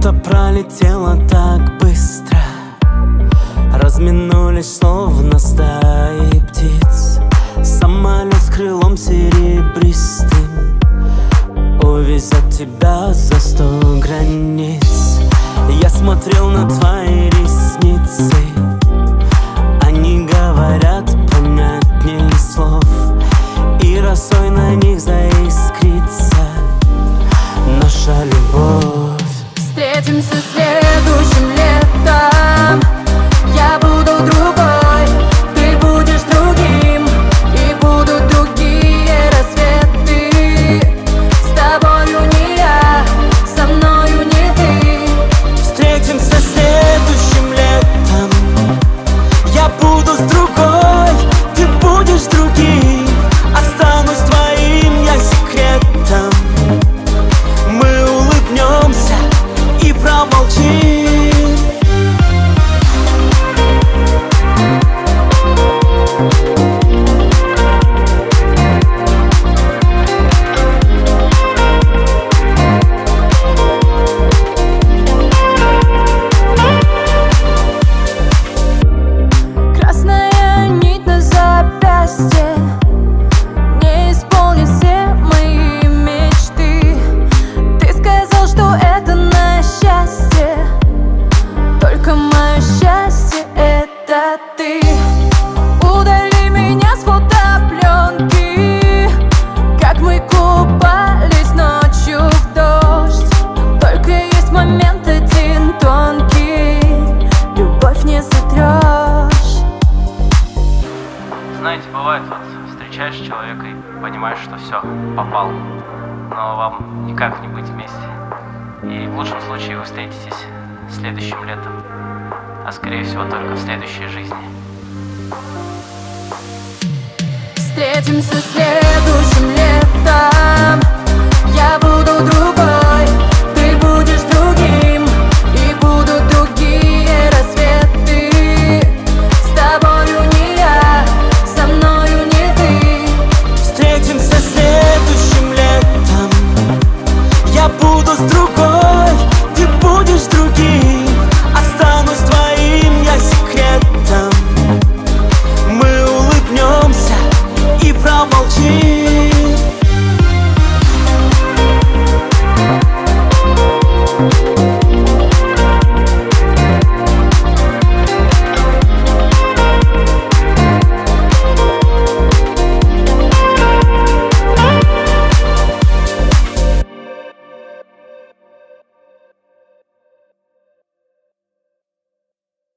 Лето пролетело так быстро, разминулись словно стаи птиц. Самолет с крылом серебристым увезет тебя за 100 границ. Я смотрел на твои ресницы, они говорят понятнее слов, и росой на них заискрится наша любовь. Встретимся следующим летом. Я буду другой, ты будешь другим, и будут другие рассветы. С тобою не я, со мною не ты. Встретимся следующим летом. Я буду с другой, ты будешь другим, останусь твоим я секретом. Мы улыбнемся и промолчим. Красная нить на запястье не исполнит все мои мечты. Ты сказал, что это на счастье, только мое счастье — это ты. Удали меня с фотопленки, как мы купались ночью в дождь. Только есть момент один тонкий, любовь не сотрешь. Знаете, бывает, вот встречаешь человека и понимаешь, что все, попал, но вам никак не быть вместе. И в лучшем случае вы встретитесь следующим летом, а скорее всего только в следующей жизни. Встретимся следующим летом.